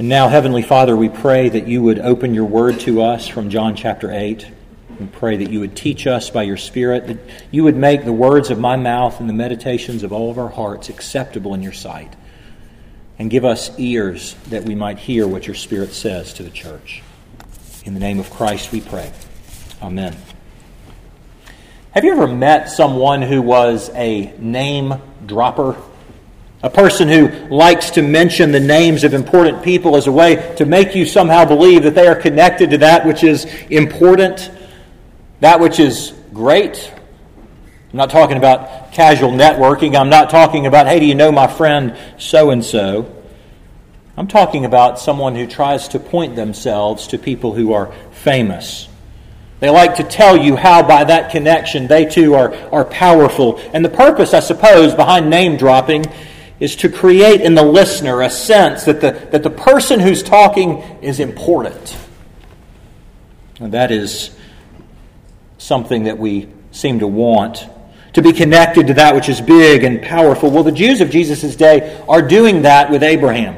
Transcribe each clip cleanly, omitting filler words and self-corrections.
And now, Heavenly Father, we pray that you would open your word to us from John chapter 8. We pray that you would teach us by your Spirit, that you would make the words of my mouth and the meditations of all of our hearts acceptable in your sight. And give us ears that we might hear what your Spirit says to the church. In the name of Christ we pray. Amen. Have you ever met someone who was a name dropper? A person who likes to mention the names of important people as a way to make you somehow believe that they are connected to that which is important, that which is great. I'm not talking about casual networking. I'm not talking about, hey, do you know my friend so-and-so? I'm talking about someone who tries to point themselves to people who are famous. They like to tell you how by that connection they too are powerful. And the purpose, I suppose, behind name dropping is to create in the listener a sense that the person who's talking is important. And that is something that we seem to want, to be connected to that which is big and powerful. Well, the Jews of Jesus' day are doing that with Abraham.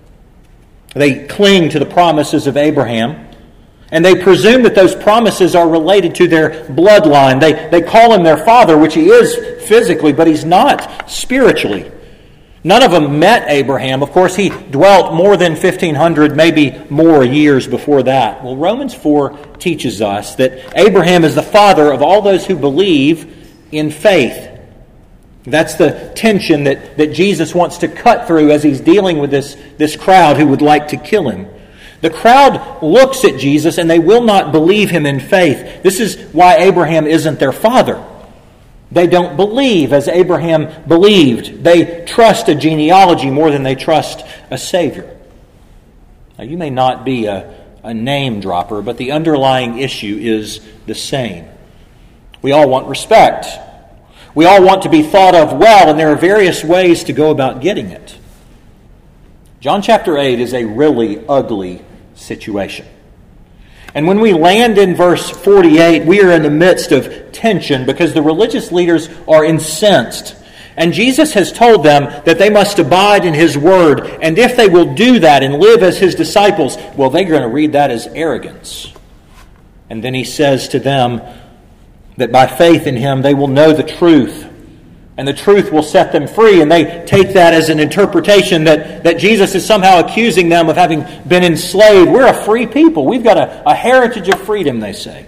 They cling to the promises of Abraham, and they presume that those promises are related to their bloodline. They call him their father, which he is physically, but he's not spiritually. None of them met Abraham. Of course, he dwelt more than 1,500, maybe more years before that. Well, Romans 4 teaches us that Abraham is the father of all those who believe in faith. That's the tension that Jesus wants to cut through as he's dealing with this crowd who would like to kill him. The crowd looks at Jesus and they will not believe him in faith. This is why Abraham isn't their father. They don't believe as Abraham believed. They trust a genealogy more than they trust a Savior. Now, you may not be a name dropper, but the underlying issue is the same. We all want respect. We all want to be thought of well, and there are various ways to go about getting it. John chapter 8 is a really ugly situation. And when we land in verse 48, we are in the midst of tension because the religious leaders are incensed. And Jesus has told them that they must abide in his word. And if they will do that and live as his disciples, well, they're going to read that as arrogance. And then he says to them that by faith in him, they will know the truth. And the truth will set them free. And they take that as an interpretation that Jesus is somehow accusing them of having been enslaved. We're a free people. We've got a heritage of freedom, they say.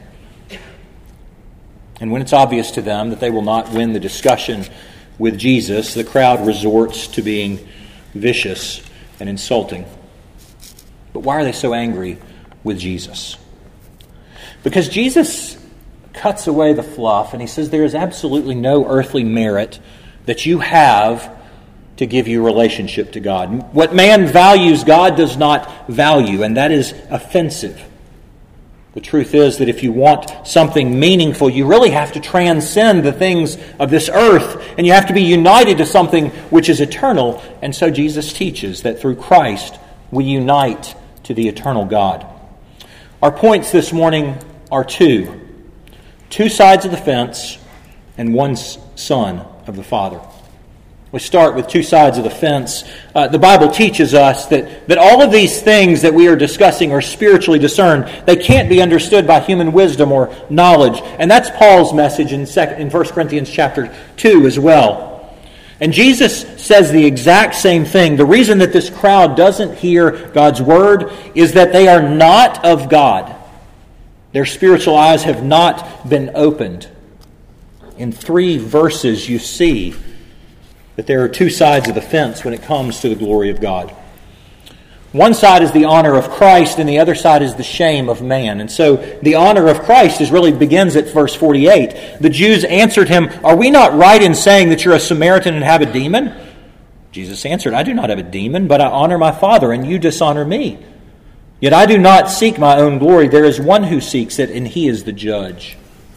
And when it's obvious to them that they will not win the discussion with Jesus, the crowd resorts to being vicious and insulting. But why are they so angry with Jesus? Because Jesus cuts away the fluff, and he says there is absolutely no earthly merit that you have to give you relationship to God. What man values, God does not value, and that is offensive. The truth is that if you want something meaningful, you really have to transcend the things of this earth, and you have to be united to something which is eternal. And so Jesus teaches that through Christ we unite to the eternal God. Our points this morning are two sides of the fence and one son of the Father. We start with two sides of the fence. The Bible teaches us that all of these things that we are discussing are spiritually discerned. They can't be understood by human wisdom or knowledge. And that's Paul's message in 1 Corinthians chapter 2 as well. And Jesus says the exact same thing. The reason that this crowd doesn't hear God's word is that they are not of God. Their spiritual eyes have not been opened. In 3 verses you see that there are two sides of the fence when it comes to the glory of God. One side is the honor of Christ, and the other side is the shame of man. And so the honor of Christ really begins at verse 48. The Jews answered him, "Are we not right in saying that you're a Samaritan and have a demon?" Jesus answered, "I do not have a demon, but I honor my Father, and you dishonor me. Yet I do not seek my own glory. There is one who seeks it, and he is the judge."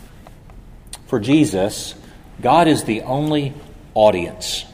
For Jesus, God is the only audience.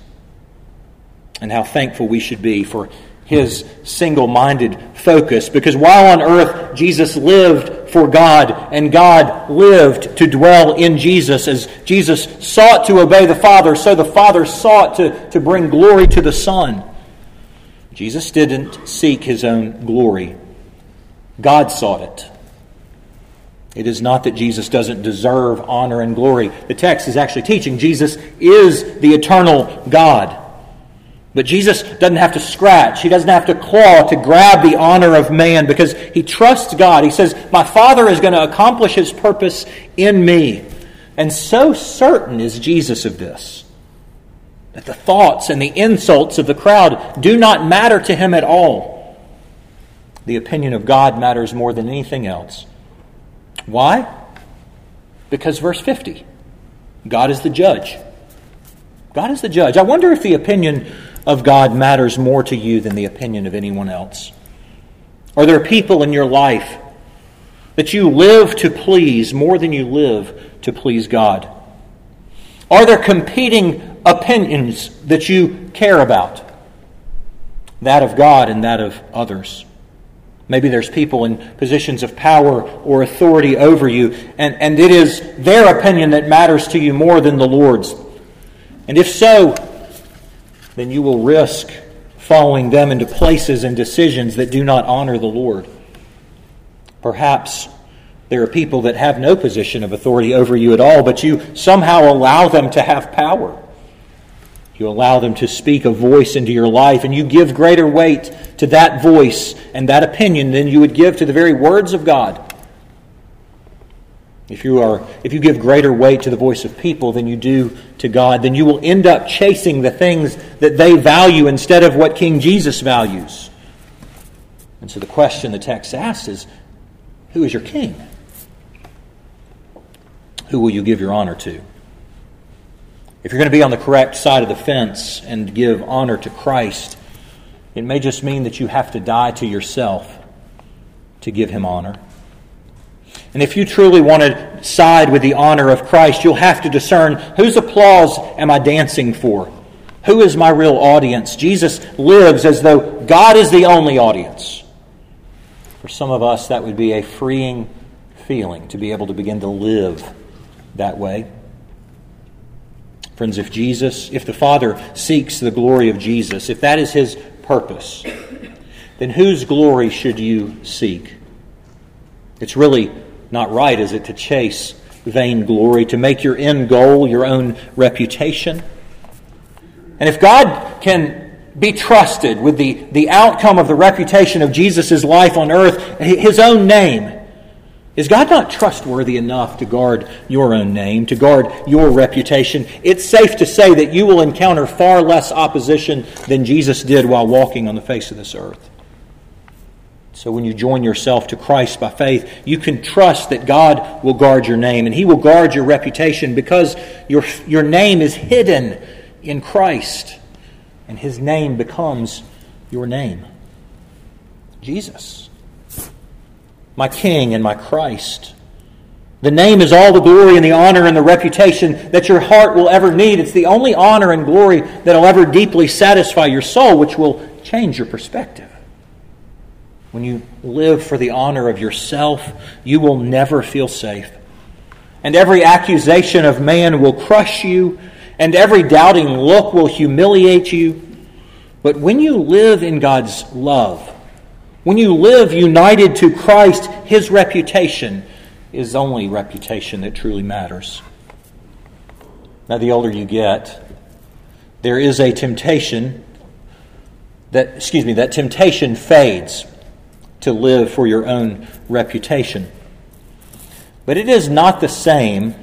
And how thankful we should be for his single-minded focus. Because while on earth, Jesus lived for God, and God lived to dwell in Jesus. As Jesus sought to obey the Father, so the Father sought to bring glory to the Son. Jesus didn't seek his own glory. God sought it. It is not that Jesus doesn't deserve honor and glory. The text is actually teaching Jesus is the eternal God. But Jesus doesn't have to scratch. He doesn't have to claw to grab the honor of man because he trusts God. He says, my Father is going to accomplish his purpose in me. And so certain is Jesus of this, that the thoughts and the insults of the crowd do not matter to him at all. The opinion of God matters more than anything else. Why? Because verse 50, God is the judge. God is the judge. I wonder if the opinion of God matters more to you than the opinion of anyone else. Are there people in your life that you live to please more than you live to please God? Are there competing opinions that you care about? That of God and that of others. Maybe there's people in positions of power or authority over you, and it is their opinion that matters to you more than the Lord's. And if so, then you will risk following them into places and decisions that do not honor the Lord. Perhaps there are people that have no position of authority over you at all, but you somehow allow them to have power. You allow them to speak a voice into your life, and you give greater weight to that voice and that opinion than you would give to the very words of God. If you give greater weight to the voice of people than you do to God, then you will end up chasing the things that they value instead of what King Jesus values. And so the question the text asks is, who is your king? Who will you give your honor to? If you're going to be on the correct side of the fence and give honor to Christ, it may just mean that you have to die to yourself to give him honor. And if you truly want to side with the honor of Christ, you'll have to discern whose applause am I dancing for? Who is my real audience? Jesus lives as though God is the only audience. For some of us, that would be a freeing feeling to be able to begin to live that way. Friends, if the Father seeks the glory of Jesus, if that is his purpose, then whose glory should you seek? It's really not right, is it, to chase vain glory, to make your end goal your own reputation? And if God can be trusted with the outcome of the reputation of Jesus' life on earth, his own name, is God not trustworthy enough to guard your own name, to guard your reputation? It's safe to say that you will encounter far less opposition than Jesus did while walking on the face of this earth. So when you join yourself to Christ by faith, you can trust that God will guard your name, and he will guard your reputation because your name is hidden in Christ, and his name becomes your name. Jesus, my King and my Christ. The name is all the glory and the honor and the reputation that your heart will ever need. It's the only honor and glory that will ever deeply satisfy your soul, which will change your perspective. When you live for the honor of yourself, you will never feel safe. And every accusation of man will crush you, and every doubting look will humiliate you. But when you live in God's love, when you live united to Christ, his reputation is the only reputation that truly matters. Now, the older you get, there is a temptation that temptation fades to live for your own reputation. But it is not the same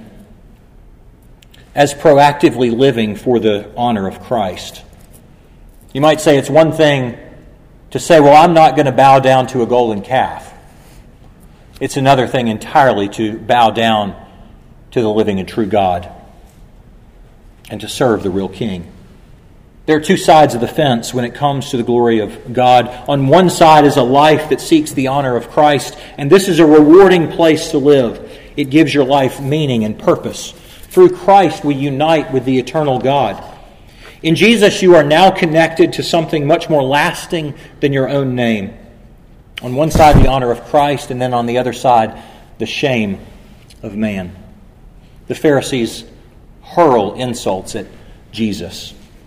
as proactively living for the honor of Christ. You might say it's one thing to say, well, I'm not going to bow down to a golden calf. It's another thing entirely to bow down to the living and true God and to serve the real King. There are two sides of the fence when it comes to the glory of God. On one side is a life that seeks the honor of Christ, and this is a rewarding place to live. It gives your life meaning and purpose. Through Christ, we unite with the eternal God. In Jesus, you are now connected to something much more lasting than your own name. On one side, the honor of Christ, and then on the other side, the shame of man. The Pharisees hurl insults at Jesus.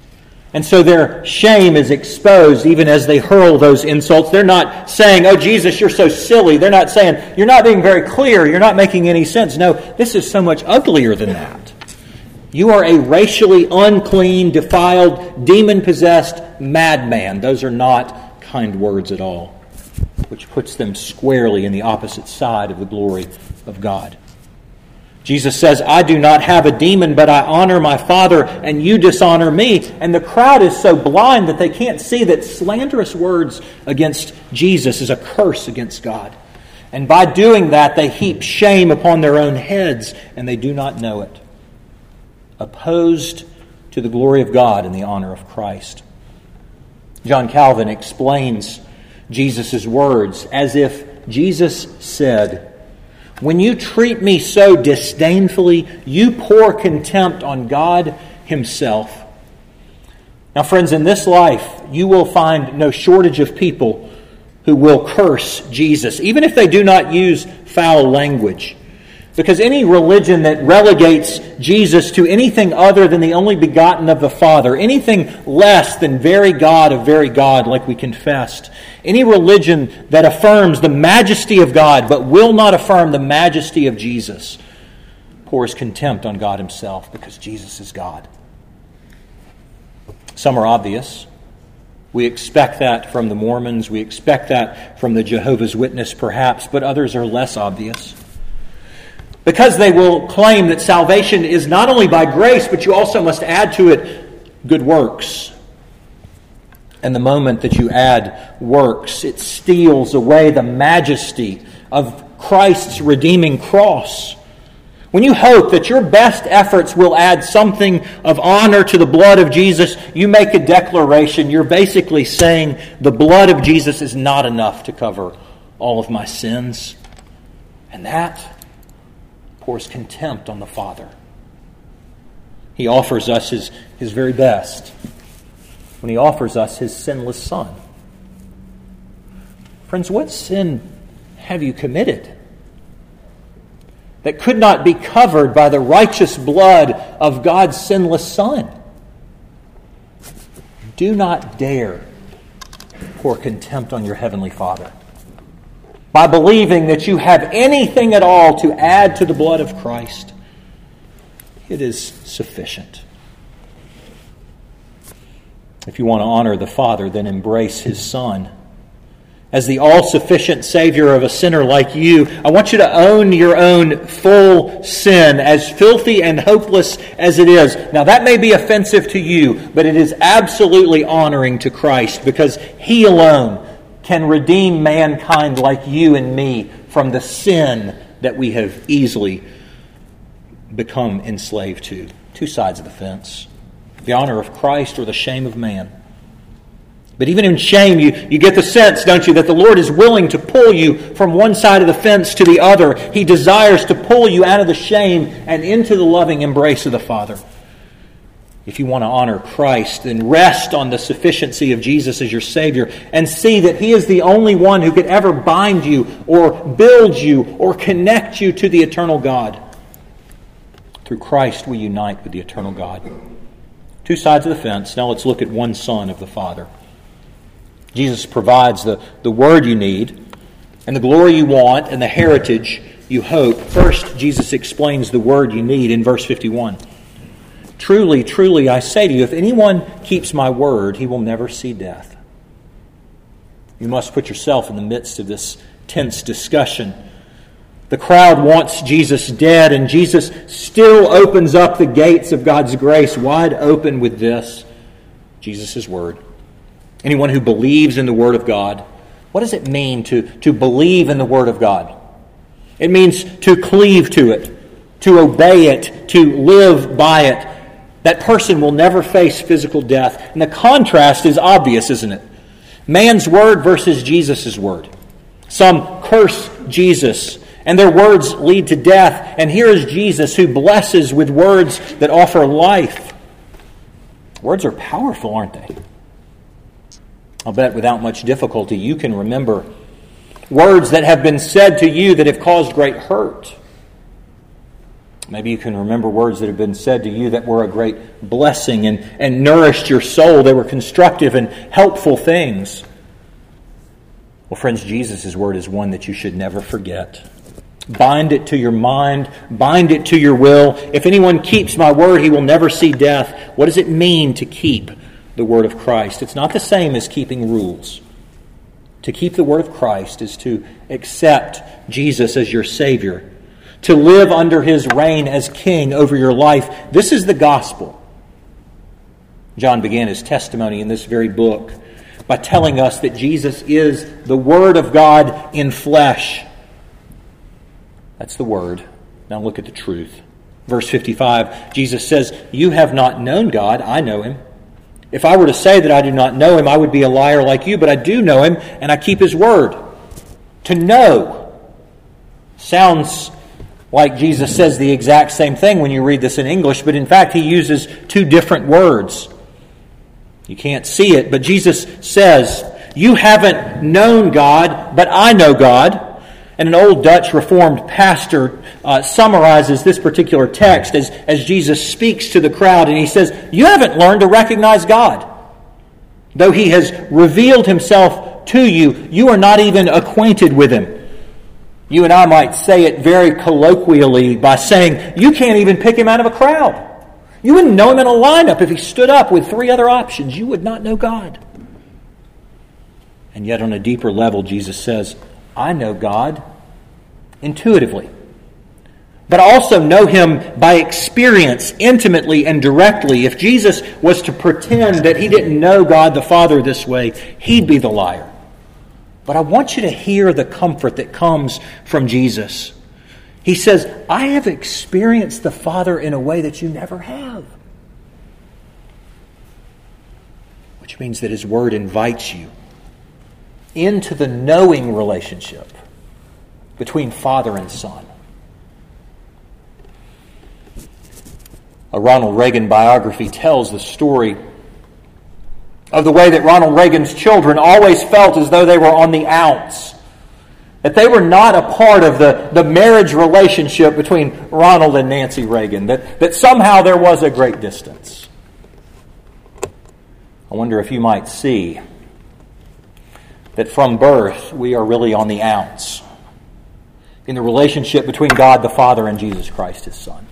And so their shame is exposed even as they hurl those insults. They're not saying, "Oh, Jesus, you're so silly." They're not saying, "You're not being very clear. You're not making any sense." No, this is so much uglier than that. You are a racially unclean, defiled, demon-possessed madman. Those are not kind words at all, which puts them squarely in the opposite side of the glory of God. Jesus says, "I do not have a demon, but I honor my Father, and you dishonor me." And the crowd is so blind that they can't see that slanderous words against Jesus is a curse against God. And by doing that, they heap shame upon their own heads, and they do not know it. Opposed to the glory of God and the honor of Christ. John Calvin explains Jesus' words as if Jesus said, "When you treat me so disdainfully, you pour contempt on God Himself." Now, friends, in this life, you will find no shortage of people who will curse Jesus, even if they do not use foul language. Because any religion that relegates Jesus to anything other than the only begotten of the Father, anything less than very God of very God, like we confessed, any religion that affirms the majesty of God but will not affirm the majesty of Jesus, pours contempt on God Himself, because Jesus is God. Some are obvious. We expect that from the Mormons. We expect that from the Jehovah's Witness, perhaps, but others are less obvious. Because they will claim that salvation is not only by grace, but you also must add to it good works. And the moment that you add works, it steals away the majesty of Christ's redeeming cross. When you hope that your best efforts will add something of honor to the blood of Jesus, you make a declaration. You're basically saying the blood of Jesus is not enough to cover all of my sins. And that pours contempt on the Father. He offers us His very best when He offers us His sinless Son. Friends, what sin have you committed that could not be covered by the righteous blood of God's sinless Son? Do not dare pour contempt on your Heavenly Father by believing that you have anything at all to add to the blood of Christ. It is sufficient. If you want to honor the Father, then embrace His Son. As the all-sufficient Savior of a sinner like you, I want you to own your own full sin, as filthy and hopeless as it is. Now, that may be offensive to you, but it is absolutely honoring to Christ, because He alone can redeem mankind like you and me from the sin that we have easily become enslaved to. Two sides of the fence. The honor of Christ or the shame of man. But even in shame, you get the sense, don't you, that the Lord is willing to pull you from one side of the fence to the other. He desires to pull you out of the shame and into the loving embrace of the Father. If you want to honor Christ, then rest on the sufficiency of Jesus as your Savior and see that He is the only one who could ever bind you or build you or connect you to the eternal God. Through Christ we unite with the eternal God. Two sides of the fence. Now let's look at one Son of the Father. Jesus provides the word you need and the glory you want and the heritage you hope. First, Jesus explains the word you need in verse 51. Truly, truly, I say to you, if anyone keeps my word, he will never see death. You must put yourself in the midst of this tense discussion. The crowd wants Jesus dead, and Jesus still opens up the gates of God's grace wide open with this, Jesus' word. Anyone who believes in the Word of God, what does it mean to believe in the Word of God? It means to cleave to it, to obey it, to live by it. That person will never face physical death. And the contrast is obvious, isn't it? Man's word versus Jesus' word. Some curse Jesus, and their words lead to death. And here is Jesus who blesses with words that offer life. Words are powerful, aren't they? I'll bet without much difficulty you can remember words that have been said to you that have caused great hurt. Maybe you can remember words that have been said to you that were a great blessing and nourished your soul. They were constructive and helpful things. Well, friends, Jesus' word is one that you should never forget. Bind it to your mind. Bind it to your will. If anyone keeps my word, he will never see death. What does it mean to keep the word of Christ? It's not the same as keeping rules. To keep the word of Christ is to accept Jesus as your Savior, to live under His reign as King over your life. This is the gospel. John began his testimony in this very book by telling us that Jesus is the Word of God in flesh. That's the Word. Now look at the truth. Verse 55, Jesus says, "You have not known God, I know Him. If I were to say that I do not know Him, I would be a liar like you, but I do know Him, and I keep His word." To know sounds like Jesus says the exact same thing when you read this in English, but in fact He uses two different words. You can't see it, but Jesus says, "You haven't known God, but I know God." And an old Dutch Reformed pastor summarizes this particular text as Jesus speaks to the crowd, and he says, "You haven't learned to recognize God. Though He has revealed Himself to you, you are not even acquainted with Him." You and I might say it very colloquially by saying, you can't even pick Him out of a crowd. You wouldn't know Him in a lineup if He stood up with three other options. You would not know God. And yet on a deeper level, Jesus says, I know God intuitively, but I also know Him by experience, intimately and directly. If Jesus was to pretend that He didn't know God the Father this way, he'd be the liar. But I want you to hear the comfort that comes from Jesus. He says, I have experienced the Father in a way that you never have. Which means that His Word invites you into the knowing relationship between Father and Son. A Ronald Reagan biography tells the story of the way that Ronald Reagan's children always felt as though they were on the outs, that they were not a part of the marriage relationship between Ronald and Nancy Reagan, that somehow there was a great distance. I wonder if you might see that from birth we are really on the outs in the relationship between God the Father and Jesus Christ, His Son.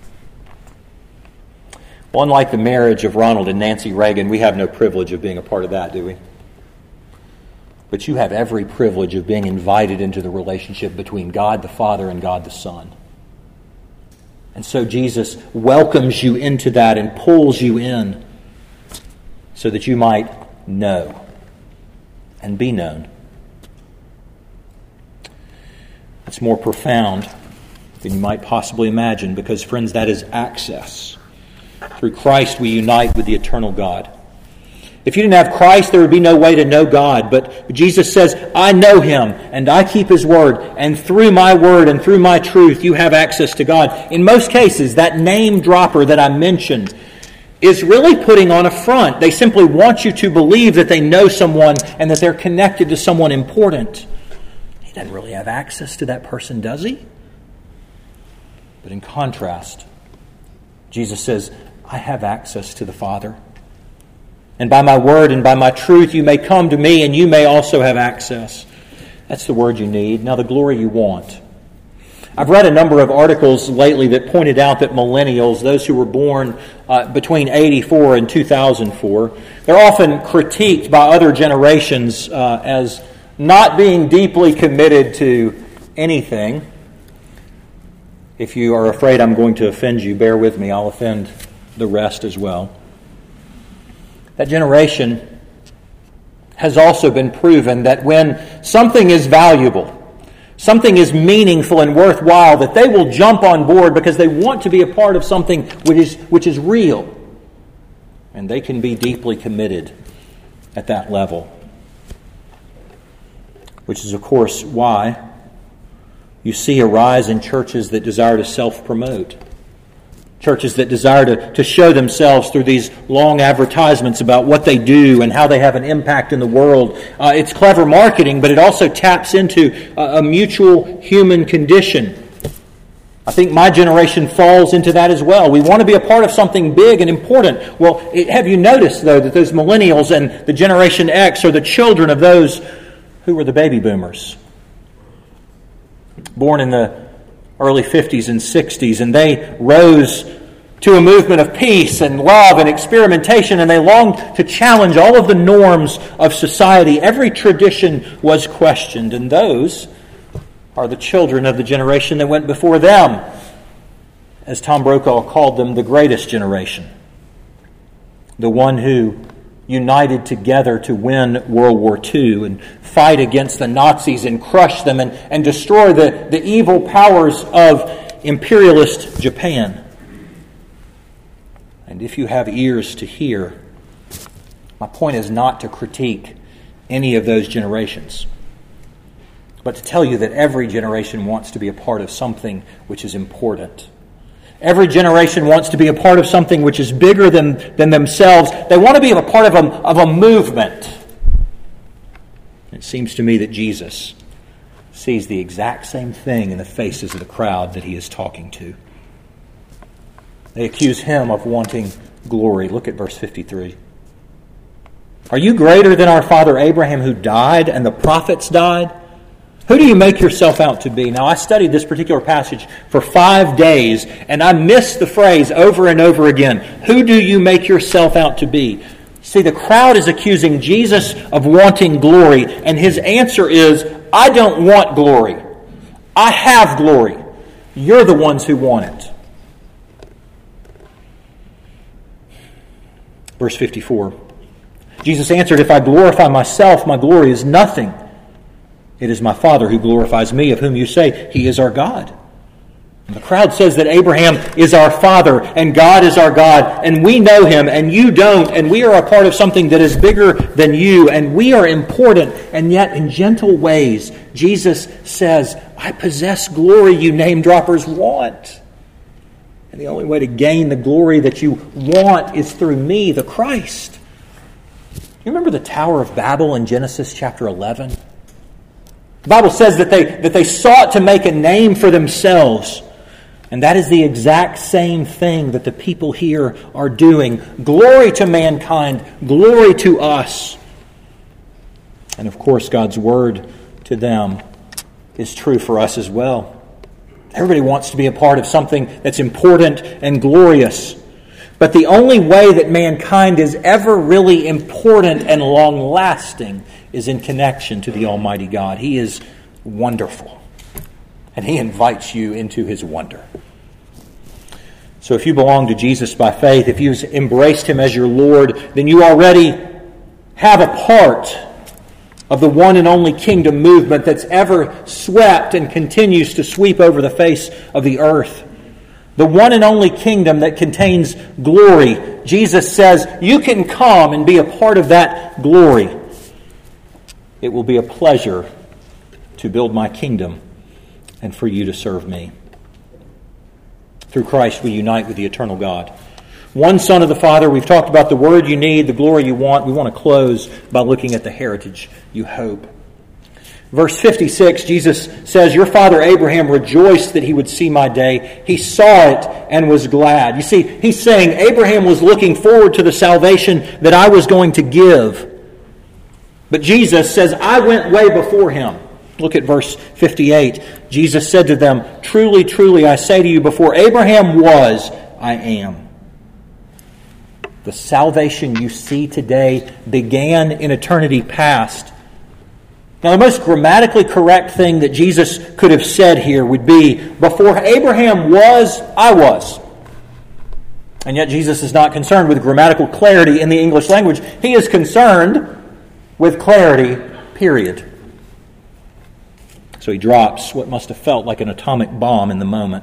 Well, unlike the marriage of Ronald and Nancy Reagan, we have no privilege of being a part of that, do we? But you have every privilege of being invited into the relationship between God the Father and God the Son. And so Jesus welcomes you into that and pulls you in so that you might know and be known. It's more profound than you might possibly imagine because, friends, that is access. Through Christ we unite with the eternal God. If you didn't have Christ, there would be no way to know God. But Jesus says, I know Him and I keep His word. And through my word and through my truth, you have access to God. In most cases, that name dropper that I mentioned is really putting on a front. They simply want you to believe that they know someone and that they're connected to someone important. He doesn't really have access to that person, does he? But in contrast, Jesus says, I have access to the Father. And by my word and by my truth, you may come to me and you may also have access. That's the word you need. Now, the glory you want. I've read a number of articles lately that pointed out that millennials, those who were born between 84 and 2004, they're often critiqued by other generations as not being deeply committed to anything. If you are afraid I'm going to offend you, bear with me. I'll offend the rest as well. That generation has also been proven that when something is valuable, something is meaningful and worthwhile, that they will jump on board because they want to be a part of something which is real. And they can be deeply committed at that level. Which is, of course, why you see a rise in churches that desire to self-promote. Churches that desire to show themselves through these long advertisements about what they do and how they have an impact in the world. It's clever marketing, but it also taps into a mutual human condition. I think my generation falls into that as well. We want to be a part of something big and important. Well, have you noticed, though, that those millennials and the Generation X are the children of those who were the baby boomers? Born in the early 50s and 60s, and they rose to a movement of peace and love and experimentation, and they longed to challenge all of the norms of society. Every tradition was questioned, and those are the children of the generation that went before them. As Tom Brokaw called them, the greatest generation. The one who united together to win World War II and fight against the Nazis and crush them and destroy the evil powers of imperialist Japan. And if you have ears to hear, my point is not to critique any of those generations, but to tell you that every generation wants to be a part of something which is important. Every generation wants to be a part of something which is bigger than themselves. They want to be a part of a movement. It seems to me that Jesus sees the exact same thing in the faces of the crowd that he is talking to. They accuse him of wanting glory. Look at verse 53. Are you greater than our father Abraham, who died and the prophets died? Who do you make yourself out to be? Now, I studied this particular passage for 5 days, and I missed the phrase over and over again. Who do you make yourself out to be? See, the crowd is accusing Jesus of wanting glory, and his answer is, I don't want glory. I have glory. You're the ones who want it. Verse 54. Jesus answered, if I glorify myself, my glory is nothing. It is my Father who glorifies me, of whom you say he is our God. And the crowd says that Abraham is our father and God is our God, and we know him and you don't, and we are a part of something that is bigger than you, and we are important. And yet in gentle ways, Jesus says, I possess glory you name droppers want. And the only way to gain the glory that you want is through me, the Christ. You remember the Tower of Babel in Genesis chapter 11? The Bible says that they sought to make a name for themselves. And that is the exact same thing that the people here are doing. Glory to mankind, glory to us. And of course, God's word to them is true for us as well. Everybody wants to be a part of something that's important and glorious. But the only way that mankind is ever really important and long-lasting is in connection to the Almighty God. He is wonderful, and he invites you into his wonder. So if you belong to Jesus by faith, if you've embraced him as your Lord, then you already have a part of the one and only kingdom movement that's ever swept and continues to sweep over the face of the earth. The one and only kingdom that contains glory. Jesus says, you can come and be a part of that glory. It will be a pleasure to build my kingdom and for you to serve me. Through Christ we unite with the eternal God. One Son of the Father. We've talked about the word you need, the glory you want. We want to close by looking at the heritage you hope. Verse 56, Jesus says, your father Abraham rejoiced that he would see my day. He saw it and was glad. You see, he's saying Abraham was looking forward to the salvation that I was going to give. But Jesus says, I went way before him. Look at verse 58. Jesus said to them, truly, truly, I say to you, before Abraham was, I am. The salvation you see today began in eternity past. Now, the most grammatically correct thing that Jesus could have said here would be, before Abraham was, I was. And yet Jesus is not concerned with grammatical clarity in the English language. He is concerned with clarity, period. So he drops what must have felt like an atomic bomb in the moment.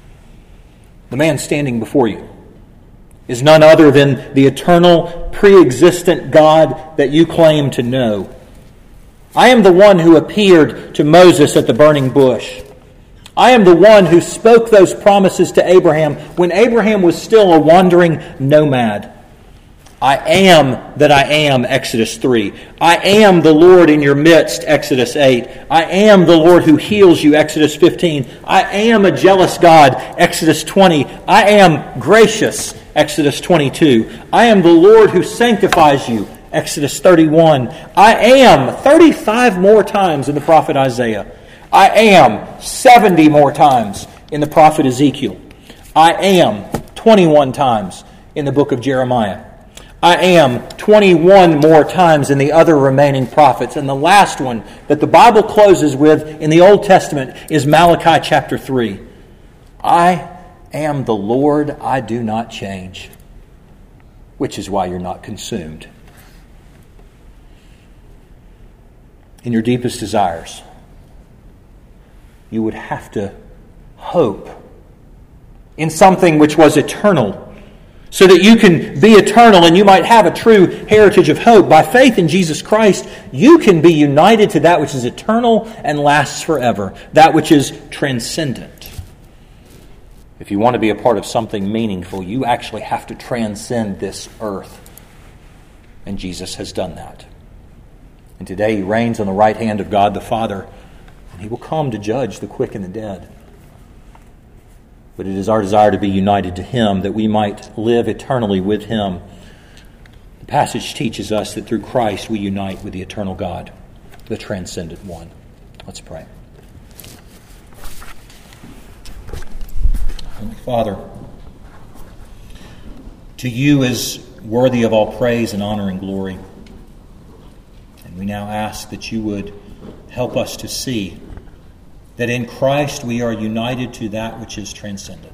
The man standing before you is none other than the eternal, pre-existent God that you claim to know. I am the one who appeared to Moses at the burning bush. I am the one who spoke those promises to Abraham when Abraham was still a wandering nomad. I am that I am, Exodus 3. I am the Lord in your midst, Exodus 8. I am the Lord who heals you, Exodus 15. I am a jealous God, Exodus 20. I am gracious, Exodus 22. I am the Lord who sanctifies you, Exodus 31. I am 35 more times in the prophet Isaiah. I am 70 more times in the prophet Ezekiel. I am 21 times in the book of Jeremiah. I am 21 more times in the other remaining prophets. And the last one that the Bible closes with in the Old Testament is Malachi chapter 3. I am the Lord, I do not change. Which is why you're not consumed. In your deepest desires, you would have to hope in something which was eternal, so that you can be eternal and you might have a true heritage of hope. By faith in Jesus Christ, you can be united to that which is eternal and lasts forever, that which is transcendent. If you want to be a part of something meaningful, you actually have to transcend this earth. And Jesus has done that. And today He reigns on the right hand of God the Father, and He will come to judge the quick and the dead. But it is our desire to be united to Him, that we might live eternally with Him. The passage teaches us that through Christ we unite with the eternal God, the transcendent one. Let's pray. Holy Father, to You is worthy of all praise and honor and glory. And we now ask that You would help us to see that in Christ we are united to that which is transcendent.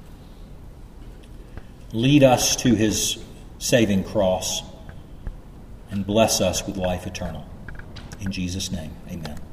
Lead us to His saving cross and bless us with life eternal. In Jesus' name, amen.